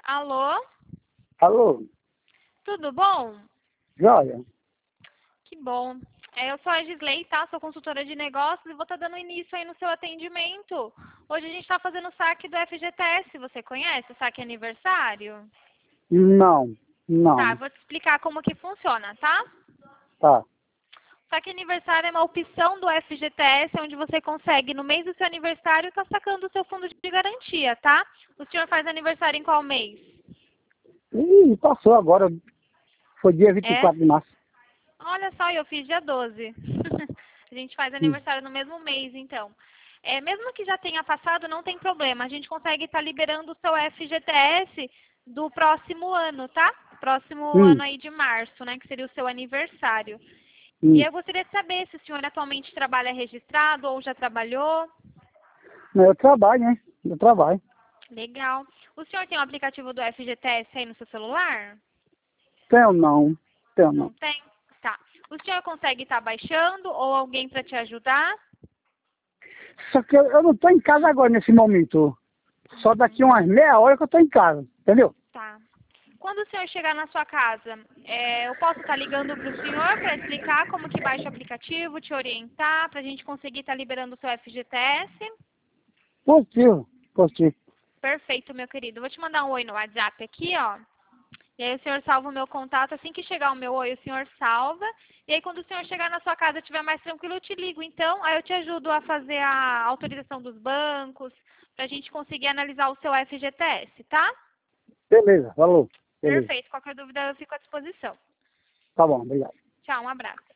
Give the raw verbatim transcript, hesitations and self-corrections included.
Alô? Alô? Tudo bom? Joia? Que bom. É, eu sou a Gisley, tá? Sou consultora de negócios e vou estar dando início aí no seu atendimento. Hoje a gente está fazendo o saque do F G T S. Você conhece o saque aniversário? Não, Tá, não. vou te explicar como que funciona, tá? Tá. O saque aniversário é uma opção do F G T S, onde você consegue, no mês do seu aniversário, estar sacando o seu fundo de garantia, tá? O senhor faz aniversário em qual mês? Ih, passou agora. Foi dia vinte e É? quatro de março. Olha só, eu fiz dia doze. A gente faz Hum. aniversário no mesmo mês, então. É, mesmo que já tenha passado, não tem problema. A gente consegue estar liberando o seu F G T S do próximo ano, tá? Próximo ano Hum. aí de março, né? Que seria o seu aniversário. E Hum. eu gostaria de saber se o senhor atualmente trabalha registrado ou já trabalhou. Não, eu trabalho, né? Eu trabalho. Legal. O senhor tem o aplicativo do F G T S aí no seu celular? Tenho não. Tenho não. Não tem? Tá. O senhor consegue estar baixando ou alguém para te ajudar? Só que eu, eu não tô em casa agora nesse momento. Só daqui umas meia hora que eu tô em casa. Entendeu? Tá. Quando o senhor chegar na sua casa, é, eu posso estar ligando para o senhor para explicar como que baixa o aplicativo, te orientar, para a gente conseguir estar liberando o seu F G T S? Positivo. Positivo. Perfeito, meu querido. Vou te mandar um oi no WhatsApp aqui, ó. E aí o senhor salva o meu contato. Assim que chegar o meu oi, o senhor salva. E aí quando o senhor chegar na sua casa e estiver mais tranquilo, eu te ligo. Então, aí eu te ajudo a fazer a autorização dos bancos, para a gente conseguir analisar o seu F G T S, tá? Beleza, falou. Beleza. Perfeito. Qualquer dúvida eu fico à disposição. Tá bom, obrigado. Tchau, um abraço.